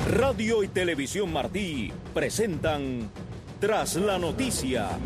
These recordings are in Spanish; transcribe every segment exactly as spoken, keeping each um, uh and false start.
Radio y Televisión Martí presentan Tras la Noticia.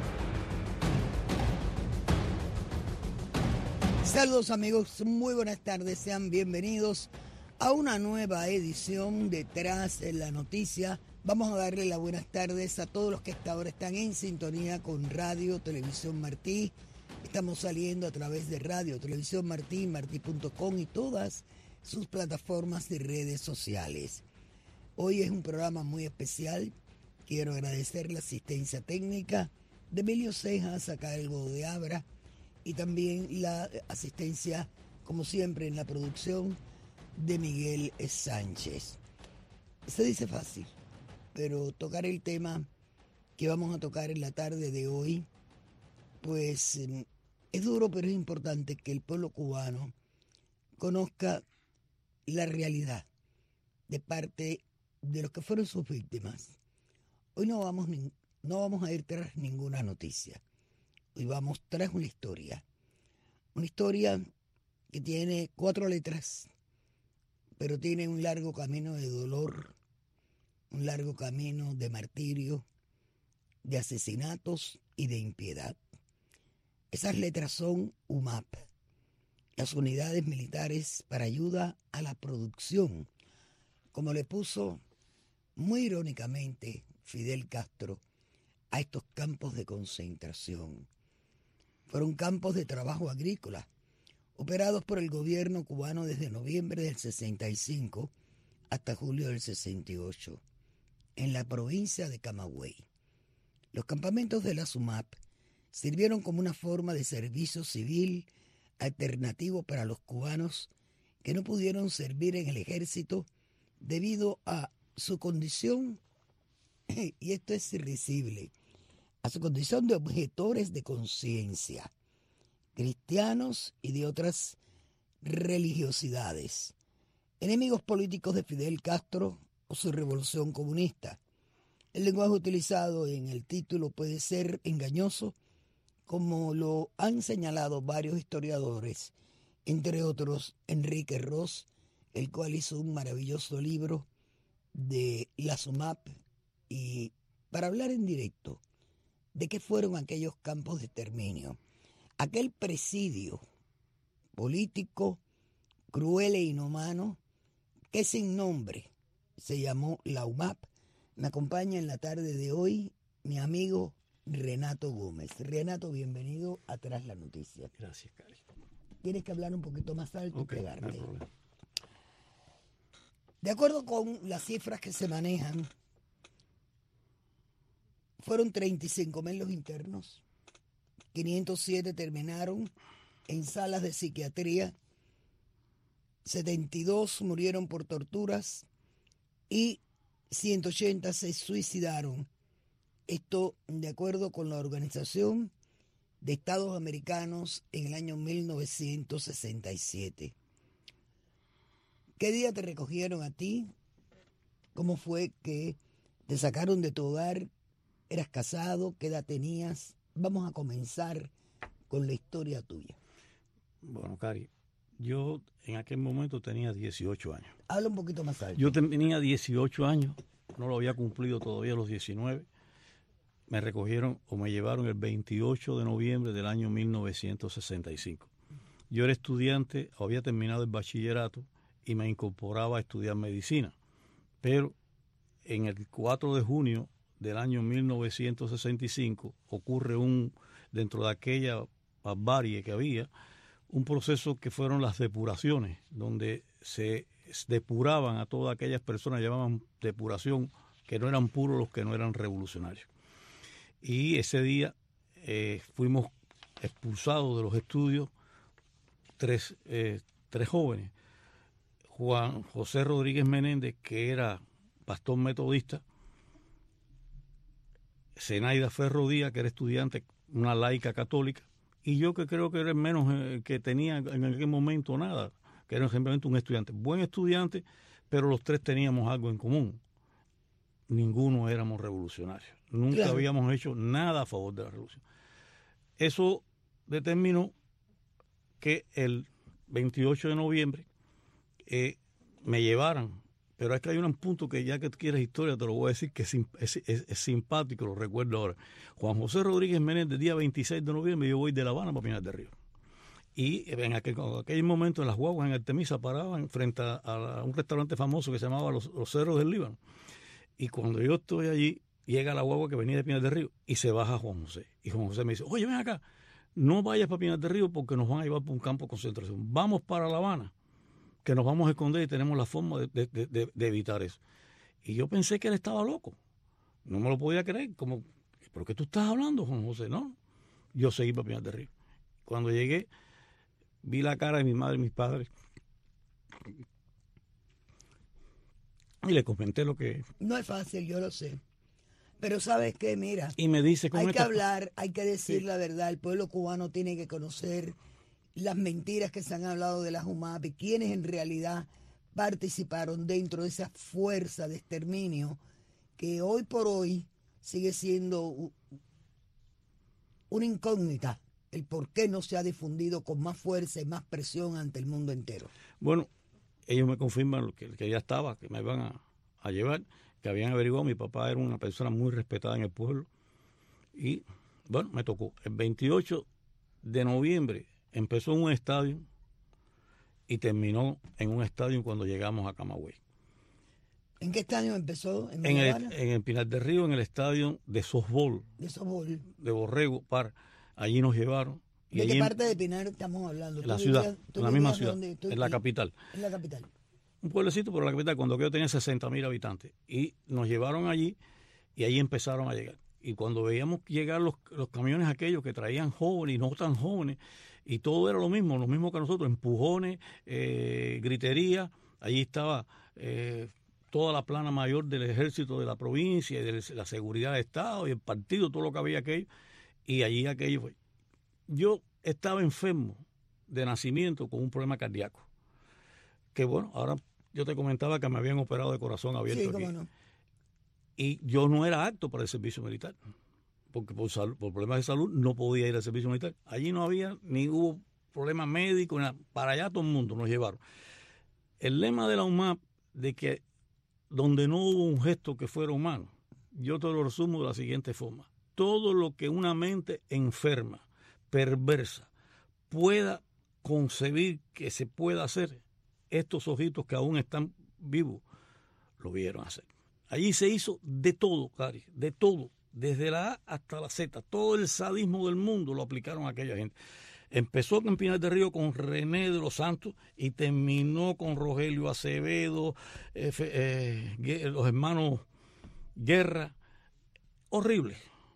Saludos amigos, muy buenas tardes, sean bienvenidos a una nueva edición de Tras la Noticia. Vamos a darle las buenas tardes a todos los que hasta ahora están en sintonía con Radio Televisión Martí. Estamos saliendo a través de Radio Televisión Martí, martí punto com y todas sus plataformas de redes sociales. Hoy es un programa muy especial. Quiero agradecer la asistencia técnica de Emilio Cejas a cargo de Abra y también la asistencia, como siempre, en la producción de Miguel Sánchez. Se dice fácil, pero tocar el tema que vamos a tocar en la tarde de hoy, pues es duro, pero es importante que el pueblo cubano conozca la realidad de parte de los que fueron sus víctimas. Hoy no vamos, no vamos a ir tras ninguna noticia. Hoy vamos tras una historia. Una historia que tiene cuatro letras, pero tiene un largo camino de dolor, un largo camino de martirio, de asesinatos y de impiedad. Esas letras son U M A P, las unidades militares para ayuda a la producción, como le puso muy irónicamente Fidel Castro a estos campos de concentración. Fueron campos de trabajo agrícola, operados por el gobierno cubano desde noviembre del sesenta y cinco hasta julio del sesenta y ocho, en la provincia de Camagüey. Los campamentos de la SUMAP sirvieron como una forma de servicio civil alternativo para los cubanos que no pudieron servir en el ejército debido a su condición, y esto es irrisible, a su condición de objetores de conciencia, cristianos y de otras religiosidades, enemigos políticos de Fidel Castro o su revolución comunista. El lenguaje utilizado en el título puede ser engañoso, como lo han señalado varios historiadores, entre otros Enrique Ross, el cual hizo un maravilloso libro de la SUMAP, y para hablar en directo de qué fueron aquellos campos de exterminio, aquel presidio político cruel e inhumano que sin nombre se llamó la U M A P. Me acompaña en la tarde de hoy mi amigo Renato Gómez. Renato, bienvenido a Tras la Noticia. Gracias, Cari. Tienes que hablar un poquito más alto Okay, y pegarte. no hay problema. De acuerdo con las cifras que se manejan, fueron treinta y cinco mil los internos, quinientos siete terminaron en salas de psiquiatría, setenta y dos murieron por torturas y ciento ochenta se suicidaron. Esto de acuerdo con la Organización de Estados Americanos en el año mil novecientos sesenta y siete. ¿Qué día te recogieron a ti? ¿Cómo fue que te sacaron de tu hogar? ¿Eras casado? ¿Qué edad tenías? Vamos a comenzar con la historia tuya. Bueno, Cari, yo en aquel momento tenía dieciocho años. Habla un poquito más alto. Yo tenía dieciocho años, no lo había cumplido todavía los diecinueve. Me recogieron o me llevaron el veintiocho de noviembre del año mil novecientos sesenta y cinco. Yo era estudiante, había terminado el bachillerato y me incorporaba a estudiar medicina. Pero en el cuatro de junio del año mil novecientos sesenta y cinco ocurre un, dentro de aquella barbarie que había, un proceso que fueron las depuraciones, donde se depuraban a todas aquellas personas, llamaban depuración, que no eran puros los que no eran revolucionarios. Y ese día eh, fuimos expulsados de los estudios tres, eh, tres jóvenes. Juan José Rodríguez Menéndez, que era pastor metodista, Zenaida Ferro Díaz, que era estudiante, una laica católica, y yo que creo que era el menos eh, que tenía en aquel momento nada, que era simplemente un estudiante, buen estudiante, pero los tres teníamos algo en común. Ninguno éramos revolucionarios. Nunca claro. habíamos hecho nada a favor de la revolución. Eso determinó que el veintiocho de noviembre eh, me llevaran pero es que hay un punto que ya que quieres historia te lo voy a decir que es, es, es, es simpático, lo recuerdo ahora. Juan José Rodríguez Menéndez, día veintiséis de noviembre, yo voy de La Habana para Pinar del Río. Y en aquel, en aquel momento en las guaguas en Artemisa paraban frente a, a un restaurante famoso que se llamaba Los, Los Cerros del Líbano. Y cuando yo estoy allí, llega la guagua que venía de Pinar del Río y se baja Juan José. Y Juan José me dice, oye, ven acá, no vayas para Pinar del Río porque nos van a llevar por un campo de concentración. Vamos para La Habana, que nos vamos a esconder y tenemos la forma de, de, de, de evitar eso. Y yo pensé que él estaba loco. No me lo podía creer. Como, ¿pero qué tú estás hablando, Juan José? No, yo seguí para Pinar del Río. Cuando llegué, vi la cara de mi madre y mis padres y le comenté lo que... No es fácil, yo lo sé. Pero ¿sabes qué? Mira, y me dice, hay que esta... hablar, hay que decir sí. la verdad. El pueblo cubano tiene que conocer las mentiras que se han hablado de las U M A P y quienes en realidad participaron dentro de esa fuerza de exterminio que hoy por hoy sigue siendo una incógnita. El por qué no se ha difundido con más fuerza y más presión ante el mundo entero. Bueno, ellos me confirman que, que ya estaba, que me iban a, a llevar, que habían averiguado. Mi papá era una persona muy respetada en el pueblo. Y, bueno, me tocó. El veintiocho de noviembre empezó en un estadio y terminó en un estadio cuando llegamos a Camagüey. ¿En qué estadio empezó? ¿En, en, el, en el Pinar del Río, en el estadio de softball. De softball. De Borrego, para... Allí nos llevaron. ¿De y qué allí parte de Pinar estamos hablando? En la ciudad, vivías, en la misma ciudad, donde, en la capital. En la capital. Un pueblecito, pero la capital, cuando yo tenía sesenta mil habitantes. Y nos llevaron allí y ahí empezaron a llegar. Y cuando veíamos llegar los, los camiones aquellos que traían jóvenes y no tan jóvenes, y todo era lo mismo, lo mismo que nosotros, empujones, eh, gritería. Allí estaba eh, toda la plana mayor del ejército de la provincia y de la seguridad del Estado y el partido, todo lo que había aquello. Y allí aquello fue. Yo estaba enfermo de nacimiento con un problema cardíaco. Que bueno, ahora yo te comentaba que me habían operado de corazón abierto sí, aquí. Cómo no. Y yo no era apto para el servicio militar. Porque por, salud, por problemas de salud no podía ir al servicio militar. Allí no había ni hubo problemas médicos, nada. Para allá todo el mundo nos llevaron. El lema de la U M A P de que donde no hubo un gesto que fuera humano, yo te lo resumo de la siguiente forma. Todo lo que una mente enferma, perversa, pueda concebir que se pueda hacer, estos ojitos que aún están vivos, lo vieron hacer. Allí se hizo de todo, Cari, de todo, desde la A hasta la Z, todo el sadismo del mundo lo aplicaron a aquella gente. Empezó en Pinar del Río con René de los Santos y terminó con Rogelio Acevedo, eh, eh, los hermanos Guerra, horrible.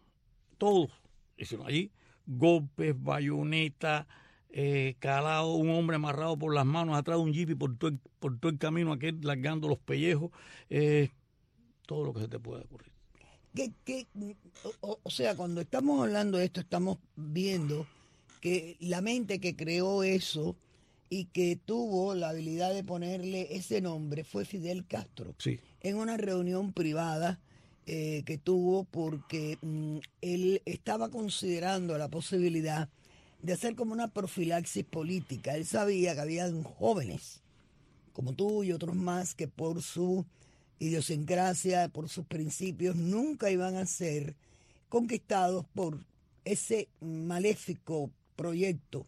Todos hicieron allí golpes, bayonetas, eh, calado, un hombre amarrado por las manos atrás de un jeep y por todo el, por todo el camino aquel, largando los pellejos, eh, todo lo que se te pueda ocurrir. ¿Qué, qué, o, o sea, cuando estamos hablando de esto, estamos viendo que la mente que creó eso y que tuvo la habilidad de ponerle ese nombre fue Fidel Castro. Sí. En una reunión privada Eh, que tuvo porque mm, él estaba considerando la posibilidad de hacer como una profilaxis política. Él sabía que habían jóvenes como tú y otros más que por su idiosincrasia, por sus principios, nunca iban a ser conquistados por ese maléfico proyecto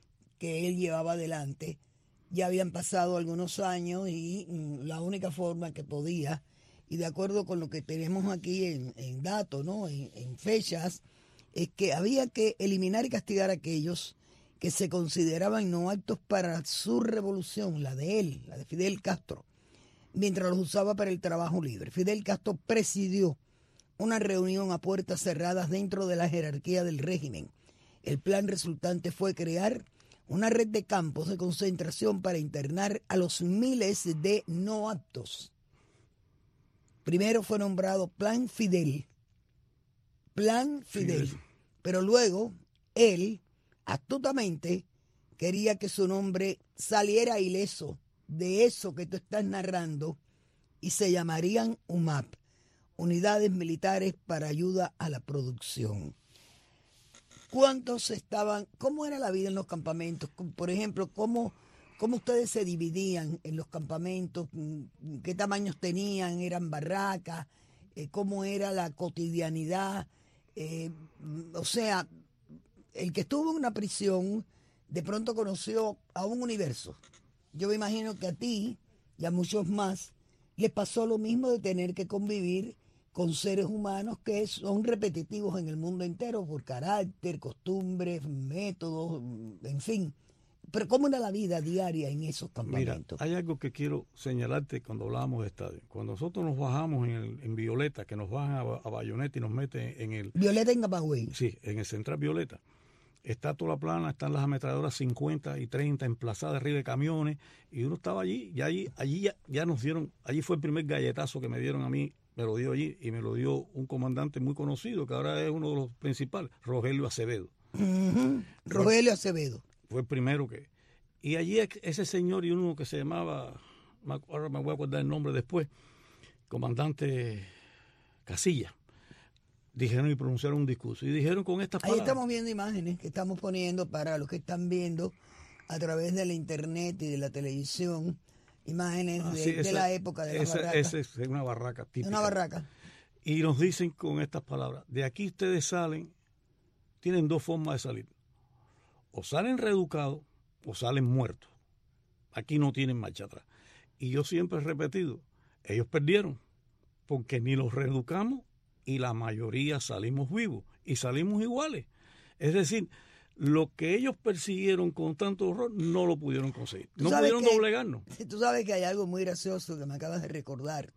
que él llevaba adelante. Ya habían pasado algunos años y mm, la única forma que podía, y de acuerdo con lo que tenemos aquí en, en datos, ¿no? en, en fechas, es que había que eliminar y castigar a aquellos que se consideraban no aptos para su revolución, la de él, la de Fidel Castro, mientras los usaba para el trabajo libre. Fidel Castro presidió una reunión a puertas cerradas dentro de la jerarquía del régimen. El plan resultante fue crear una red de campos de concentración para internar a los miles de no aptos. Primero fue nombrado Plan Fidel, Plan Fidel, Fidel, pero luego él astutamente quería que su nombre saliera ileso de eso que tú estás narrando y se llamarían U M A P, Unidades Militares para Ayuda a la Producción. ¿Cuántos estaban? ¿Cómo era la vida en los campamentos? Por ejemplo, ¿cómo, ¿Cómo ustedes se dividían en los campamentos? ¿Qué tamaños tenían? ¿Eran barracas? Eh, ¿Cómo era la cotidianidad? Eh, o sea, el que estuvo en una prisión de pronto conoció a un universo. Yo me imagino que a ti y a muchos más les pasó lo mismo de tener que convivir con seres humanos que son repetitivos en el mundo entero por carácter, costumbres, métodos, en fin. Pero ¿cómo era la vida diaria en esos campamentos? Mira, hay algo que quiero señalarte cuando hablábamos de estadio. Cuando nosotros nos bajamos en, el, en Violeta, que nos bajan a, a Bayoneta y nos meten en el... Violeta en Camagüey. Sí, en el Central Violeta. Está toda la plana, están las ametralladoras cincuenta y treinta emplazadas arriba de camiones, y uno estaba allí, y allí, allí ya, ya nos dieron, allí fue el primer galletazo que me dieron a mí, me lo dio allí, y me lo dio un comandante muy conocido, que ahora es uno de los principales, Rogelio Acevedo. Uh-huh. Rogelio Acevedo. Fue el primero que... Y allí ese señor y uno que se llamaba, ahora me voy a acordar el nombre después, comandante Casilla, dijeron y pronunciaron un discurso. Y dijeron con estas palabras. Ahí estamos viendo imágenes que estamos poniendo para los que están viendo a través de la internet y de la televisión, imágenes ah, de, sí, esa, de la época de la esa, barraca. Esa es una barraca típica. Una barraca. Y nos dicen con estas palabras, de aquí ustedes salen, tienen dos formas de salir. O salen reeducados o salen muertos. Aquí no tienen marcha atrás. Y yo siempre he repetido, ellos perdieron, porque ni los reeducamos y la mayoría salimos vivos y salimos iguales. Es decir, lo que ellos persiguieron con tanto horror no lo pudieron conseguir. No pudieron que, doblegarnos. Tú sabes que hay algo muy gracioso que me acabas de recordar.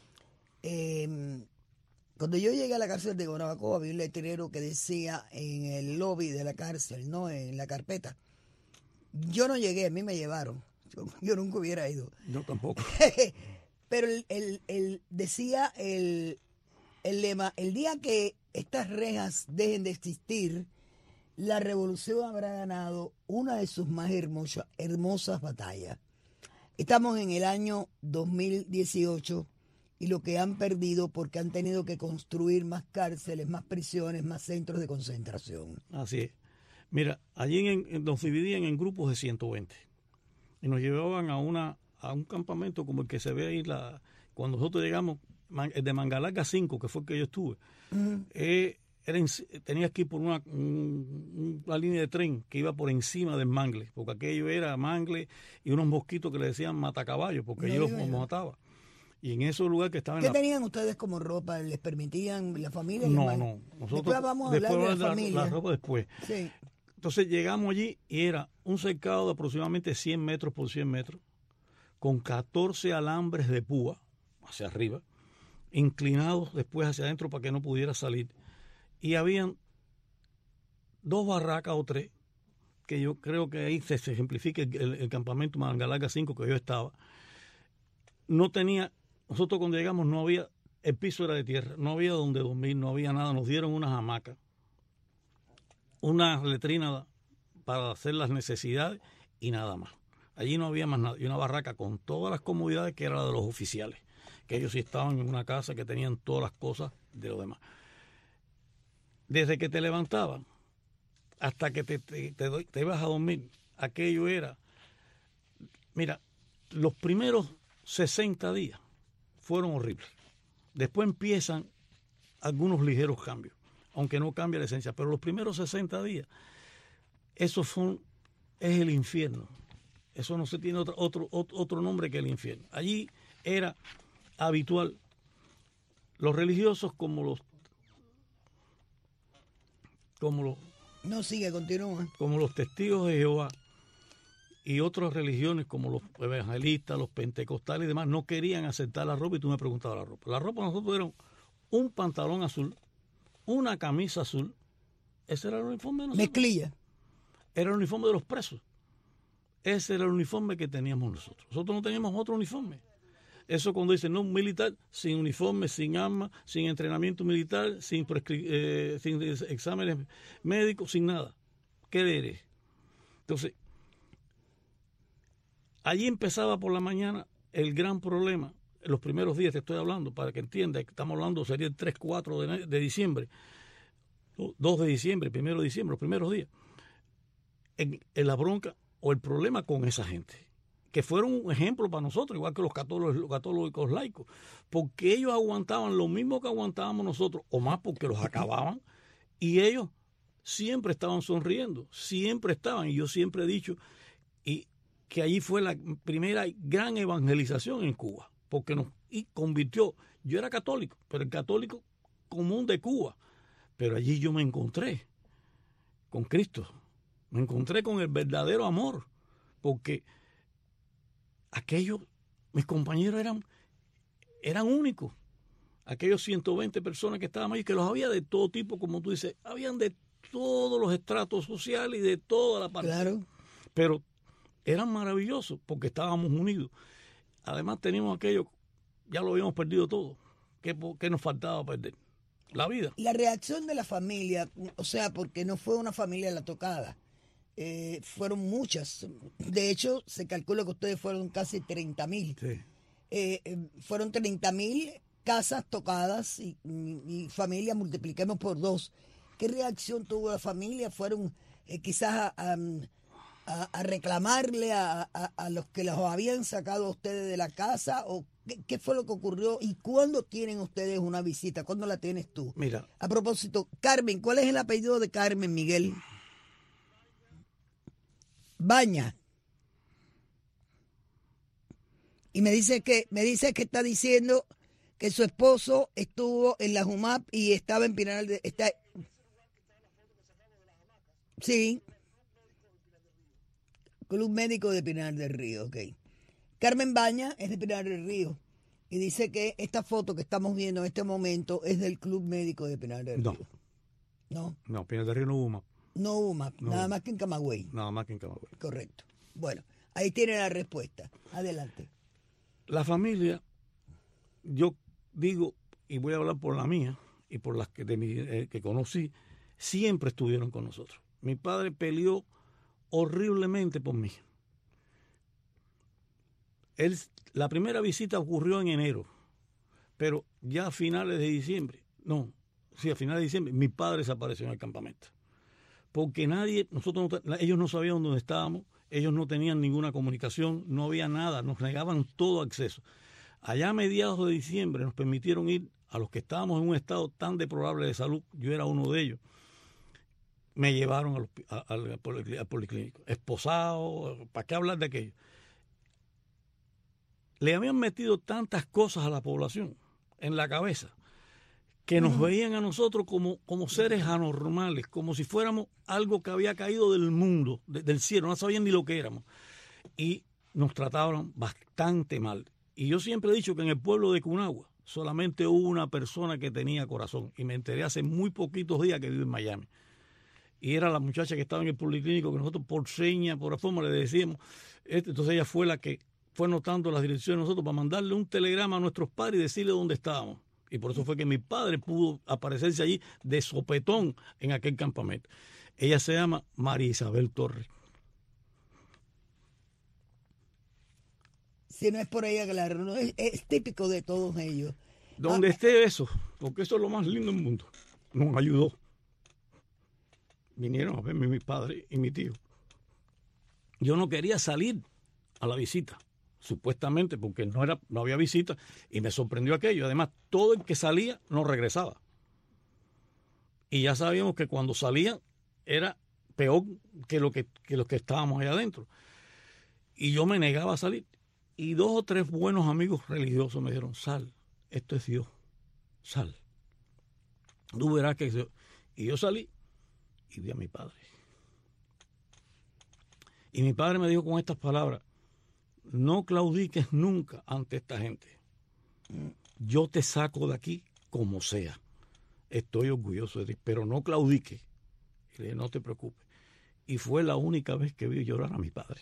Eh, cuando yo llegué a la cárcel de Guanabacoa, había un letrero que decía en el lobby de la cárcel, no en la carpeta. Yo no llegué, a mí me llevaron. Yo, yo nunca hubiera ido. Yo tampoco. Pero el, el, el, decía el, el lema, el día que estas rejas dejen de existir, la revolución habrá ganado una de sus más hermosas, hermosas batallas. Estamos en el año dos mil dieciocho y lo que han perdido porque han tenido que construir más cárceles, más prisiones, más centros de concentración. Así es. Mira, allí en, en, nos dividían en grupos de ciento veinte y nos llevaban a una a un campamento como el que se ve ahí la, cuando nosotros llegamos, el de Mangalarga cinco, que fue el que yo estuve. Uh-huh. eh, era en, tenías que ir por una, un, una línea de tren que iba por encima del mangle, porque aquello era mangle y unos mosquitos que le decían matacaballos, porque no, ellos los mataba. Y en esos lugares que estaban... ¿Qué en la... tenían ustedes como ropa? ¿Les permitían la familia? No, les no. Nosotros, después vamos a hablar de la, la familia. La ropa después. Sí. Entonces llegamos allí y era un cercado de aproximadamente cien metros por cien metros, con catorce alambres de púa hacia arriba, inclinados después hacia adentro para que no pudiera salir. Y habían dos barracas o tres, que yo creo que ahí se, se ejemplifica el, el, el campamento Mangalarga cinco que yo estaba. No tenía, nosotros cuando llegamos no había, el piso era de tierra, no había donde dormir, no había nada, nos dieron unas hamacas, una letrina para hacer las necesidades y nada más. Allí no había más nada, y una barraca con todas las comodidades que era la de los oficiales, que ellos sí estaban en una casa que tenían todas las cosas de los demás. Desde que te levantaban hasta que te, te, te, te ibas a dormir, aquello era, mira, los primeros sesenta días fueron horribles. Después empiezan algunos ligeros cambios, aunque no cambia la esencia, pero los primeros sesenta días, eso son, es el infierno. Eso no se tiene otro, otro, otro nombre que el infierno. Allí era habitual los religiosos como los como los no sigue, continúa. Como los testigos de Jehová y otras religiones como los evangelistas, los pentecostales y demás no querían aceptar la ropa y tú me preguntabas la ropa. La ropa nosotros era un pantalón azul, una camisa azul, ese era el uniforme de nosotros. Mezclilla. Era el uniforme de los presos. Ese era el uniforme que teníamos nosotros. Nosotros no teníamos otro uniforme. Eso cuando dicen, no, un militar sin uniforme, sin arma, sin entrenamiento militar, sin, prescri- eh, sin exámenes médicos, sin nada. ¿Qué eres? Entonces, allí empezaba por la mañana el gran problema. En los primeros días te estoy hablando, para que entiendas, que estamos hablando, sería el tres, cuatro de, de diciembre, dos de diciembre, primero de diciembre, los primeros días. En, en la bronca o el problema con esa gente, que fueron un ejemplo para nosotros, igual que los católicos, los católicos laicos, porque ellos aguantaban lo mismo que aguantábamos nosotros, o más porque los acababan, y ellos siempre estaban sonriendo, siempre estaban, y yo siempre he dicho y que allí fue la primera gran evangelización en Cuba, porque nos y convirtió, yo era católico, pero el católico común de Cuba, pero allí yo me encontré con Cristo, me encontré con el verdadero amor, porque aquellos, mis compañeros eran, eran únicos, aquellos ciento veinte personas que estaban allí, que los había de todo tipo, como tú dices, habían de todos los estratos sociales y de toda la parte. Claro. Pero eran maravillosos porque estábamos unidos. Además teníamos aquello, ya lo habíamos perdido todo. ¿Qué, qué nos faltaba perder? La vida. La reacción de la familia, o sea, porque no fue una familia la tocada, eh, fueron muchas. De hecho, se calcula que ustedes fueron casi treinta mil. Sí. Eh, eh, fueron treinta mil casas tocadas y, y, y familias, multipliquemos por dos. ¿Qué reacción tuvo la familia? ¿Fueron eh, quizás a, a, a reclamarle a, a, a los que los habían sacado a ustedes de la casa? ¿O qué, qué fue lo que ocurrió? ¿Y cuándo tienen ustedes una visita? ¿Cuándo la tienes tú? Mira. A propósito, Carmen, ¿cuál es el apellido de Carmen, Miguel? Baña. Y me dice que, me dice que está diciendo que su esposo estuvo en la Jumap y estaba en Pinar de... Está, sí. Club Médico de Pinar del Río, ok. Carmen Baña es de Pinar del Río y dice que esta foto que estamos viendo en este momento es del Club Médico de Pinar del No. Río. No. No, Pinar del Río no hubo más. No hubo más, No. nada más que en Camagüey. Nada más que en Camagüey. Correcto. Bueno, ahí tiene la respuesta. Adelante. La familia, yo digo, y voy a hablar por la mía y por las que, de mi, eh, que conocí, siempre estuvieron con nosotros. Mi padre peleó horriblemente por mí. Él, la primera visita ocurrió en enero, pero ya a finales de diciembre, no, sí, a finales de diciembre, mi padre desapareció en el campamento. Porque nadie, nosotros, no, ellos no sabían dónde estábamos, ellos no tenían ninguna comunicación, no había nada, nos negaban todo acceso. Allá a mediados de diciembre nos permitieron ir a los que estábamos en un estado tan deplorable de salud, yo era uno de ellos. Me llevaron al, al, al policlínico, esposado, ¿para qué hablar de aquello? Le habían metido tantas cosas a la población en la cabeza que nos veían a nosotros como, como seres anormales, como si fuéramos algo que había caído del mundo, de, del cielo, no sabían ni lo que éramos. Y nos trataban bastante mal. Y yo siempre he dicho que en el pueblo de Cunagua solamente hubo una persona que tenía corazón, y me enteré hace muy poquitos días que vive en Miami. Y era la muchacha que estaba en el policlínico, que nosotros por seña, por forma le decíamos. Entonces ella fue la que fue notando las direcciones de nosotros para mandarle un telegrama a nuestros padres y decirle dónde estábamos. Y por eso fue que mi padre pudo aparecerse allí de sopetón en aquel campamento. Ella se llama María Isabel Torres. Si no es por ella, claro, no, es, es típico de todos ellos. Donde ah, esté eso, porque eso es lo más lindo del mundo, nos ayudó. Vinieron a verme mi padre y mi tío. Yo no quería salir a la visita, supuestamente, porque no era, no había visita, y me sorprendió aquello. Además, todo el que salía no regresaba. Y ya sabíamos que cuando salían era peor que, lo que, que los que estábamos allá adentro. Y yo me negaba a salir. Y dos o tres buenos amigos religiosos me dijeron, sal, esto es Dios, sal. Tú verás que... Dios. Y yo salí y vi a mi padre. Y mi padre me dijo con estas palabras, no claudiques nunca ante esta gente. Yo te saco de aquí como sea. Estoy orgulloso de ti, pero no claudiques. Y le dije, no te preocupes. Y fue la única vez que vi llorar a mi padre.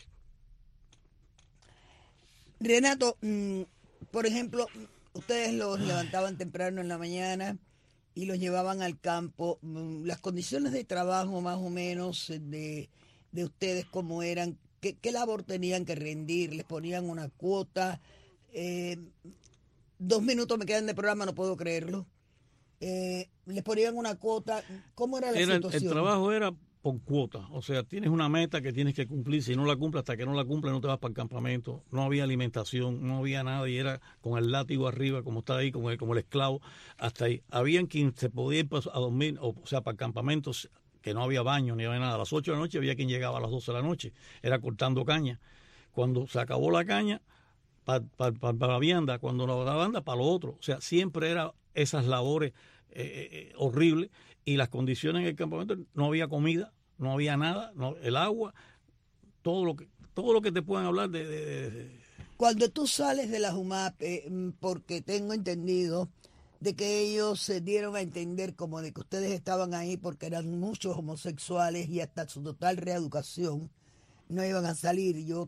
Renato, por ejemplo, ustedes los levantaban temprano en la mañana y los llevaban al campo. Las condiciones de trabajo más o menos de, de ustedes, ¿cómo eran? ¿Qué, qué labor tenían que rendir? ¿Les ponían una cuota? Eh, dos minutos me quedan de programa, no puedo creerlo. Eh, ¿Les ponían una cuota? ¿Cómo era la era, situación? El trabajo era por cuota. O sea, tienes una meta que tienes que cumplir. Si no la cumples, hasta que no la cumples, no te vas para el campamento. No había alimentación, no había nada. Y era con el látigo arriba, como está ahí, como el, como el esclavo, hasta ahí. Habían quien se podía ir a dormir, o, o sea, para campamentos que no había baño ni había nada. A las ocho de la noche había quien llegaba a las doce de la noche. Era cortando caña. Cuando se acabó la caña, para pa, pa, pa la vianda. Cuando no la banda, para lo otro. O sea, siempre era esas labores eh, eh, horribles. Y las condiciones en el campamento, no había comida, no había nada, no, el agua, todo lo que todo lo que te puedan hablar de... de, de... Cuando tú sales de la JUMAP, eh, porque tengo entendido de que ellos se dieron a entender como de que ustedes estaban ahí porque eran muchos homosexuales y hasta su total reeducación no iban a salir. Yo,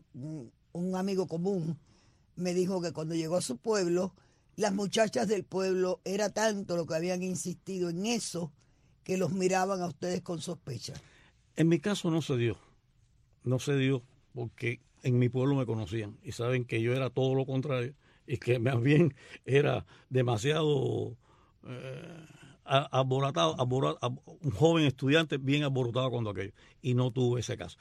un amigo común me dijo que cuando llegó a su pueblo, las muchachas del pueblo era tanto lo que habían insistido en eso, que los miraban a ustedes con sospecha. En mi caso no se dio, no se dio porque en mi pueblo me conocían y saben que yo era todo lo contrario y que más bien era demasiado eh, alborotado, alborotado, un joven estudiante bien alborotado cuando aquello, y no tuve ese caso.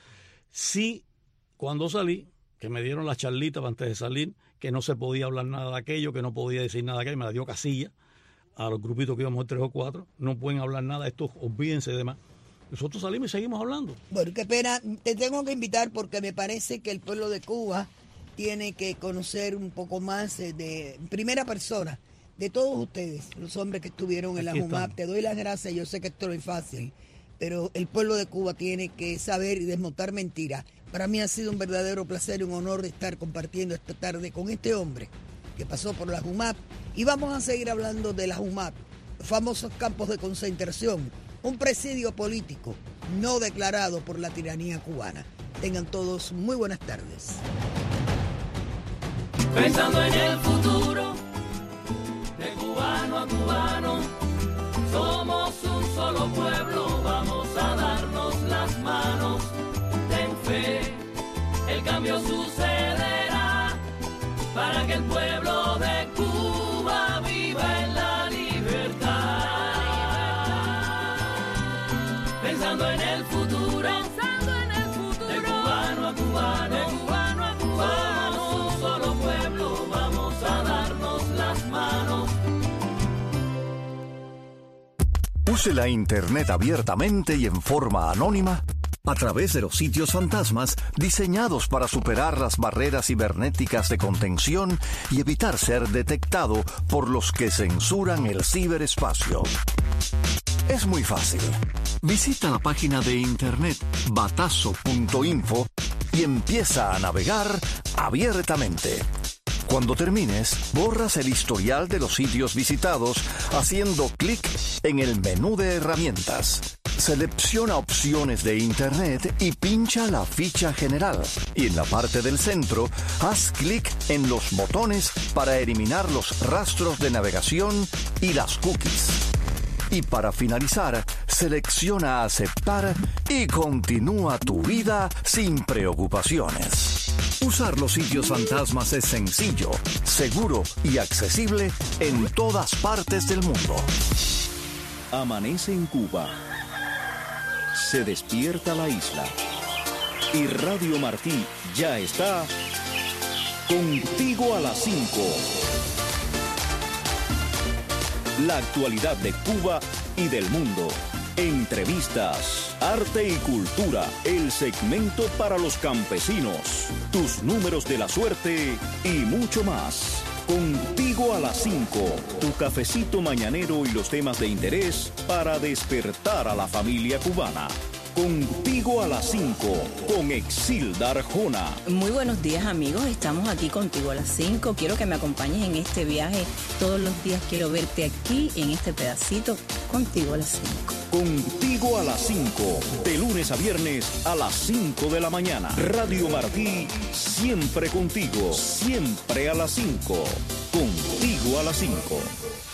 Sí, cuando salí, que me dieron la charlita antes de salir, que no se podía hablar nada de aquello, que no podía decir nada de aquello, me la dio Casilla, a los grupitos que íbamos tres o cuatro, no pueden hablar nada, estos olvídense de más. Nosotros salimos y seguimos hablando. Bueno, qué pena, te tengo que invitar porque me parece que el pueblo de Cuba tiene que conocer un poco más de primera persona de todos ustedes, los hombres que estuvieron en la JUMAP. Te doy las gracias, yo sé que esto no es fácil, pero el pueblo de Cuba tiene que saber y desmontar mentiras. Para mí ha sido un verdadero placer y un honor de estar compartiendo esta tarde con este hombre que pasó por la JUMAP, y vamos a seguir hablando de la JUMAP, famosos campos de concentración, un presidio político no declarado por la tiranía cubana. Tengan todos muy buenas tardes. Pensando en el futuro, de cubano a cubano, somos un solo pueblo, vamos a darnos las manos. Ten fe, el cambio sucederá, para que el pueblo de Cuba viva en la libertad. Pensando en el futuro, pensando en el futuro, de cubano a cubano, de cubano a cubano, somos un solo pueblo, vamos a darnos las manos. Use la Internet abiertamente y en forma anónima a través de los sitios fantasmas diseñados para superar las barreras cibernéticas de contención y evitar ser detectado por los que censuran el ciberespacio. Es muy fácil. Visita la página de internet batazo punto info y empieza a navegar abiertamente. Cuando termines, borras el historial de los sitios visitados haciendo clic en el menú de herramientas. Selecciona opciones de Internet y pincha la ficha general. Y en la parte del centro, haz clic en los botones para eliminar los rastros de navegación y las cookies. Y para finalizar, selecciona aceptar y continúa tu vida sin preocupaciones. Usar los sitios fantasmas es sencillo, seguro y accesible en todas partes del mundo. Amanece en Cuba. Se despierta la isla. Y Radio Martí ya está contigo a las cinco. La actualidad de Cuba y del mundo. Entrevistas, arte y cultura, el segmento para los campesinos, tus números de la suerte y mucho más. Contigo a las cinco, tu cafecito mañanero y los temas de interés para despertar a la familia cubana. Contigo a las cinco, con Exilda Arjona. Muy buenos días, amigos. Estamos aquí contigo a las cinco. Quiero que me acompañes en este viaje. Todos los días quiero verte aquí, en este pedacito, contigo a las cinco. Contigo a las cinco, de lunes a viernes a las cinco de la mañana. Radio Martí, siempre contigo, siempre a las cinco. Contigo a las cinco.